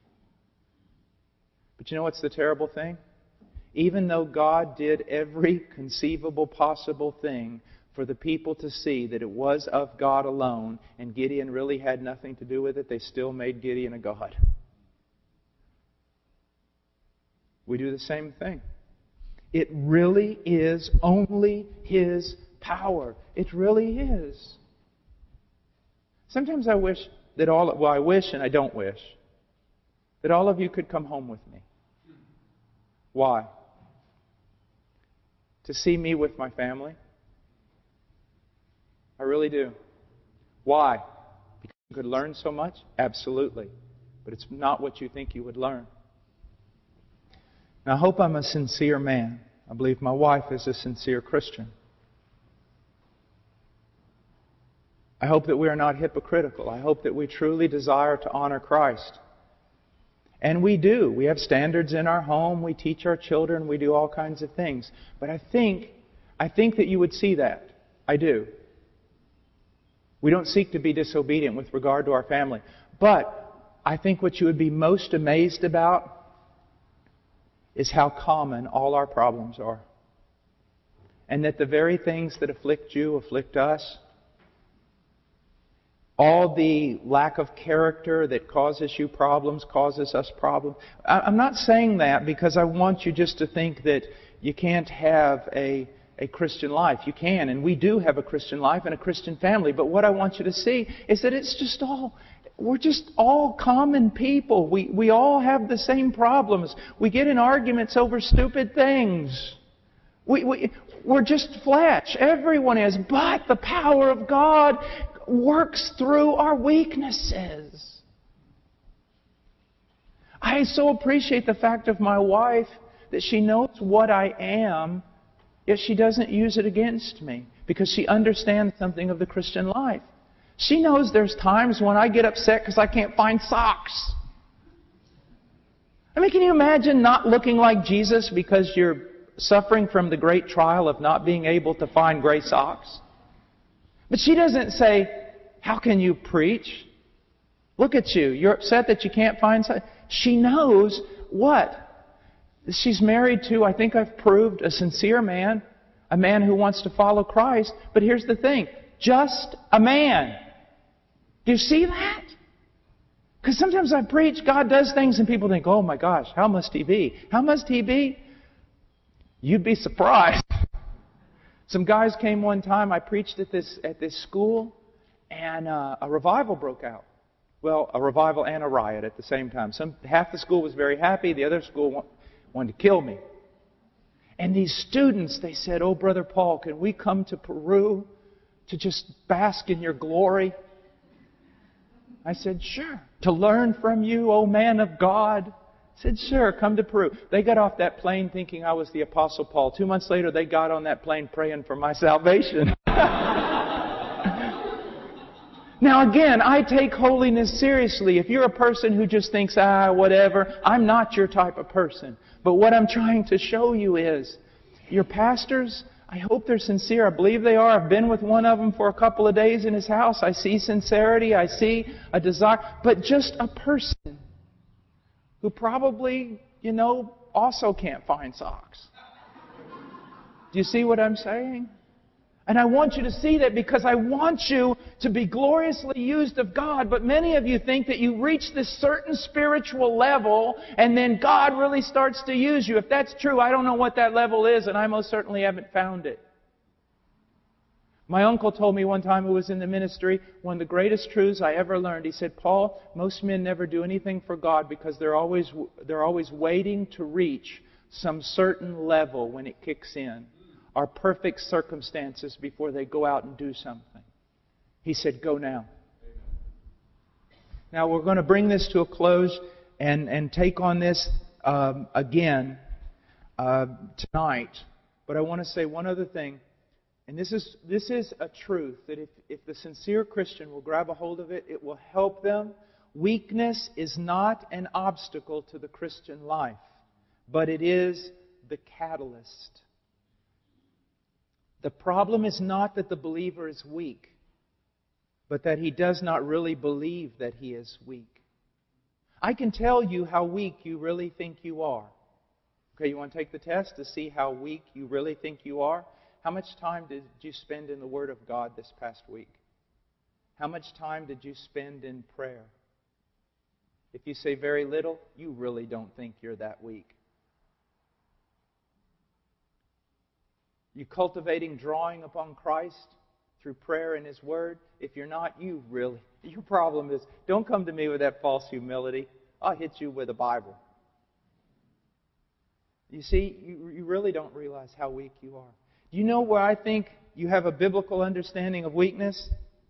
But you know what's the terrible thing? Even though God did every conceivable possible thing for the people to see that it was of God alone, and Gideon really had nothing to do with it, they still made Gideon a god. We do the same thing. It really is only His power. It really is. Sometimes I wish that all, well, I wish and I don't wish, that all of you could come home with me. Why? To see me with my family. I really do. Why? Because you could learn so much? Absolutely. But it's not what you think you would learn. Now, I hope I'm a sincere man. I believe my wife is a sincere Christian. I hope that we are not hypocritical. I hope that we truly desire to honor Christ. And we do. We have standards in our home. We teach our children. We do all kinds of things. But I think, I think that you would see that. I do. We don't seek to be disobedient with regard to our family. But I think what you would be most amazed about is how common all our problems are. And that the very things that afflict you afflict us. All the lack of character that causes you problems causes us problems. I'm not saying that because I want you just to think that you can't have a, a Christian life. You can, and we do have a Christian life and a Christian family. But what I want you to see is that it's just all... We're just all common people. We we all have the same problems. We get in arguments over stupid things. We, we, we're just flesh. Everyone is. But the power of God works through our weaknesses. I so appreciate the fact of my wife that she knows what I am, yet she doesn't use it against me because she understands something of the Christian life. She knows there's times when I get upset because I can't find socks. I mean, can you imagine not looking like Jesus because you're suffering from the great trial of not being able to find gray socks? But she doesn't say, how can you preach? Look at you. You're upset that you can't find socks. She knows what? She's married to, I think I've proved, a sincere man, a man who wants to follow Christ. But here's the thing, just a man. Do you see that? Because sometimes I preach, God does things and people think, oh my gosh, how must He be? How must He be? You'd be surprised. Some guys came one time, I preached at this at this school, and uh, a revival broke out. Well, a revival and a riot at the same time. Some half the school was very happy, the other school wa- wanted to kill me. And these students, they said, oh, Brother Paul, can we come to Peru to just bask in your glory? I said, sure. To learn from you, oh man of God. I said, sure, come to Peru. They got off that plane thinking I was the Apostle Paul. Two months later, they got on that plane praying for my salvation. Now again, I take holiness seriously. If you're a person who just thinks, ah, whatever, I'm not your type of person. But what I'm trying to show you is, your pastors, I hope they're sincere. I believe they are. I've been with one of them for a couple of days in his house. I see sincerity. I see a desire. But just a person who probably, you know, also can't find socks. Do you see what I'm saying? And I want you to see that because I want you to be gloriously used of God. But many of you think that you reach this certain spiritual level and then God really starts to use you. If that's true, I don't know what that level is, and I most certainly haven't found it. My uncle told me one time, who was in the ministry, one of the greatest truths I ever learned. He said, Paul, most men never do anything for God because they're always they're always waiting to reach some certain level when it kicks in. Are perfect circumstances before they go out and do something. He said, go now. Now we're going to bring this to a close and, and take on this um, again uh, tonight. But I want to say one other thing. And this is this is a truth that if, if the sincere Christian will grab a hold of it, it will help them. Weakness is not an obstacle to the Christian life, but it is the catalyst. The problem is not that the believer is weak, but that he does not really believe that he is weak. I can tell you how weak you really think you are. Okay, you want to take the test to see how weak you really think you are? How much time did you spend in the Word of God this past week? How much time did you spend in prayer? If you say very little, you really don't think you're that weak. You cultivating drawing upon Christ through prayer and His Word? If you're not, you really, your problem is, don't come to me with that false humility. I'll hit you with a Bible. You see, you, you really don't realize how weak you are. Do you know where I think you have a biblical understanding of weakness?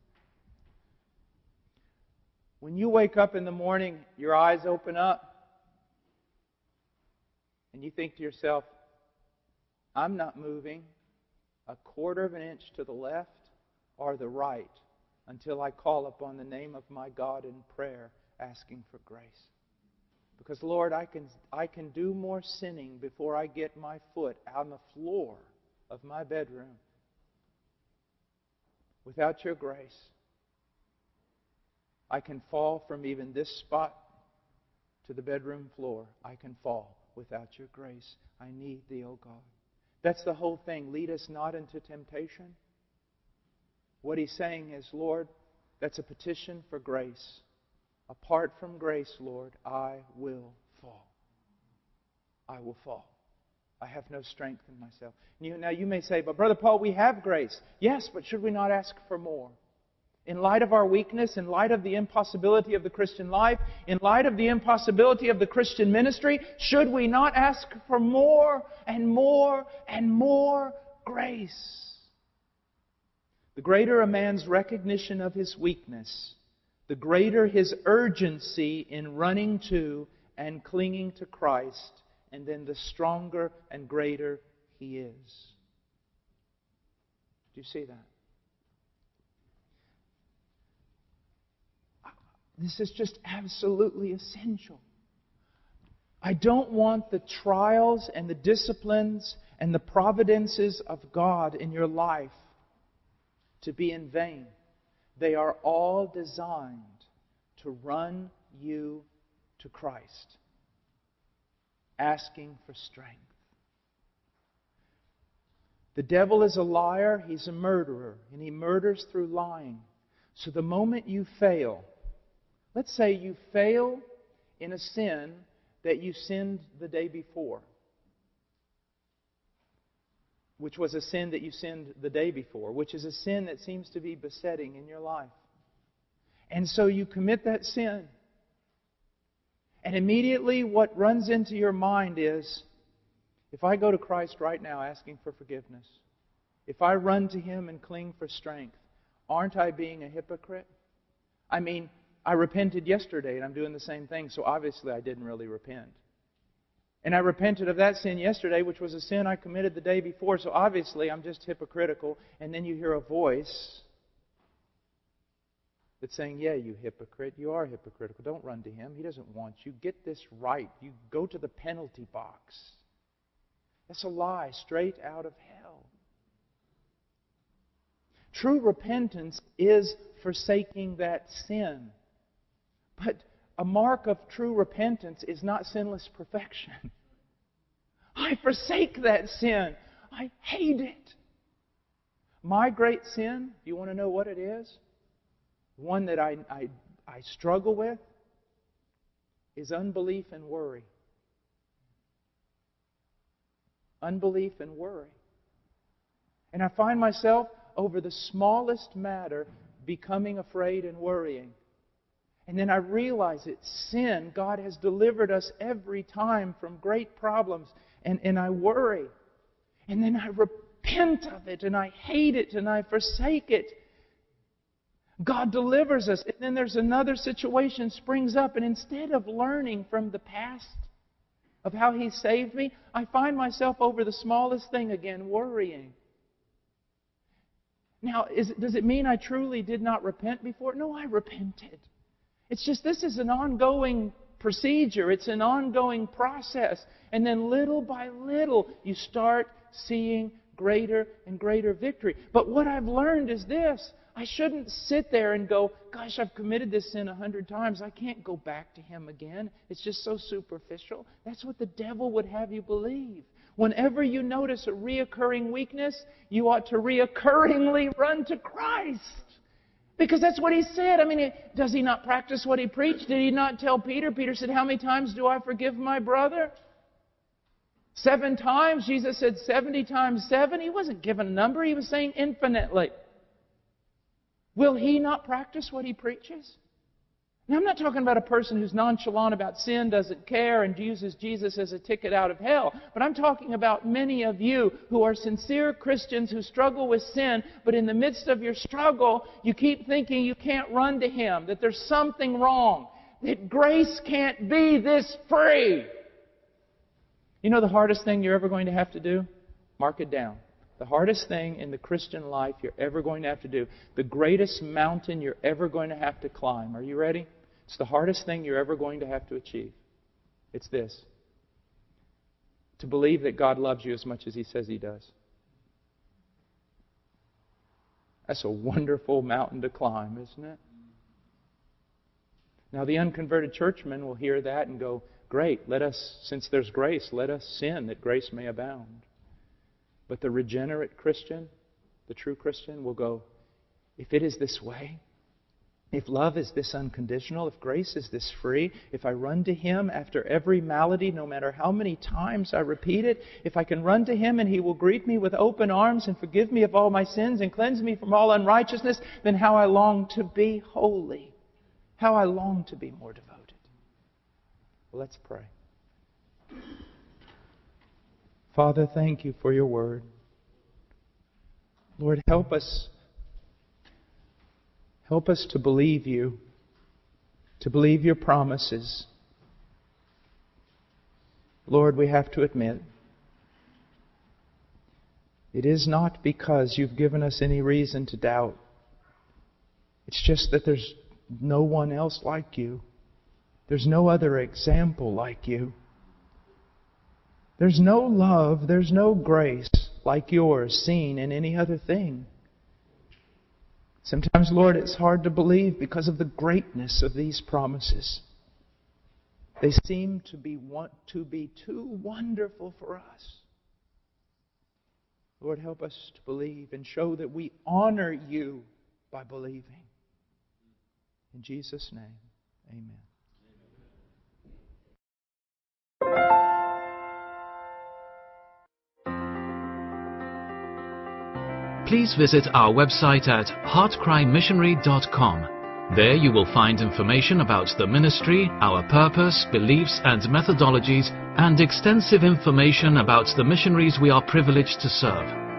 When you wake up in the morning, your eyes open up, and you think to yourself, I'm not moving a quarter of an inch to the left or the right until I call upon the name of my God in prayer, asking for grace. Because, Lord, I can I can do more sinning before I get my foot on the floor of my bedroom. Without your grace, I can fall from even this spot to the bedroom floor. I can fall without your grace. I need Thee, O God. That's the whole thing. Lead us not into temptation. What He's saying is, Lord, that's a petition for grace. Apart from grace, Lord, I will fall. I will fall. I have no strength in myself. You, now you may say, but Brother Paul, we have grace. Yes, but should we not ask for more? In light of our weakness, in light of the impossibility of the Christian life, in light of the impossibility of the Christian ministry, should we not ask for more and more and more grace? The greater a man's recognition of his weakness, the greater his urgency in running to and clinging to Christ, and then the stronger and greater He is. Do you see that? This is just absolutely essential. I don't want the trials and the disciplines and the providences of God in your life to be in vain. They are all designed to run you to Christ, asking for strength. The devil is a liar, he's a murderer, and he murders through lying. So the moment you fail, let's say you fail in a sin that you sinned the day before, which was a sin that you sinned the day before, which is a sin that seems to be besetting in your life. And so you commit that sin. And immediately what runs into your mind is, if I go to Christ right now asking for forgiveness, if I run to Him and cling for strength, aren't I being a hypocrite? I mean, I repented yesterday and I'm doing the same thing, so obviously I didn't really repent. And I repented of that sin yesterday, which was a sin I committed the day before, so obviously I'm just hypocritical. And then you hear a voice that's saying, yeah, you hypocrite, you are hypocritical. Don't run to Him. He doesn't want you. Get this right. You go to the penalty box. That's a lie straight out of hell. True repentance is forsaking that sin. But a mark of true repentance is not sinless perfection. I forsake that sin. I hate it. My great sin, you want to know what it is? One that I, I, I struggle with is unbelief and worry. Unbelief and worry. And I find myself over the smallest matter becoming afraid and worrying. And then I realize it's sin. God has delivered us every time from great problems. And, and I worry. And then I repent of it. And I hate it. And I forsake it. God delivers us. And then there's another situation springs up. And instead of learning from the past of how He saved me, I find myself over the smallest thing again worrying. Now, is, does it mean I truly did not repent before? No, I repented. It's just this is an ongoing procedure. It's an ongoing process. And then little by little, you start seeing greater and greater victory. But what I've learned is this. I shouldn't sit there and go, gosh, I've committed this sin a hundred times. I can't go back to Him again. It's just so superficial. That's what the devil would have you believe. Whenever you notice a reoccurring weakness, you ought to reoccurringly run to Christ. Because that's what He said. I mean, does He not practice what He preached? Did He not tell Peter? Peter said, how many times do I forgive my brother? Seven times? Jesus said seventy times seven. He wasn't given a number. He was saying infinitely. Will He not practice what He preaches? Now, I'm not talking about a person who's nonchalant about sin, doesn't care, and uses Jesus as a ticket out of hell. But I'm talking about many of you who are sincere Christians who struggle with sin, but in the midst of your struggle, you keep thinking you can't run to Him, that there's something wrong, that grace can't be this free. You know the hardest thing you're ever going to have to do? Mark it down. The hardest thing in the Christian life you're ever going to have to do, the greatest mountain you're ever going to have to climb. Are you ready? It's the hardest thing you're ever going to have to achieve. It's this. To believe that God loves you as much as He says He does. That's a wonderful mountain to climb, isn't it? Now the unconverted churchman will hear that and go, great, let us, since there's grace, let us sin that grace may abound. But the regenerate Christian, the true Christian, will go, if it is this way, if love is this unconditional, if grace is this free, if I run to Him after every malady, no matter how many times I repeat it, if I can run to Him and He will greet me with open arms and forgive me of all my sins and cleanse me from all unrighteousness, then how I long to be holy. How I long to be more devoted. Well, let's pray. Father, thank You for Your Word. Lord, help us. Help us to believe You, to believe Your promises, Lord, we have to admit, it is not because you've given us any reason to doubt. It's just that there's no one else like you. There's no other example like you. There's no love, there's no grace like yours seen in any other thing. Sometimes, Lord, it's hard to believe because of the greatness of these promises. They seem to be want to be too wonderful for us. Lord, help us to believe and show that we honor you by believing. In Jesus' name, amen. Please visit our website at heart cry missionary dot com. There you will find information about the ministry, our purpose, beliefs and methodologies, and extensive information about the missionaries we are privileged to serve.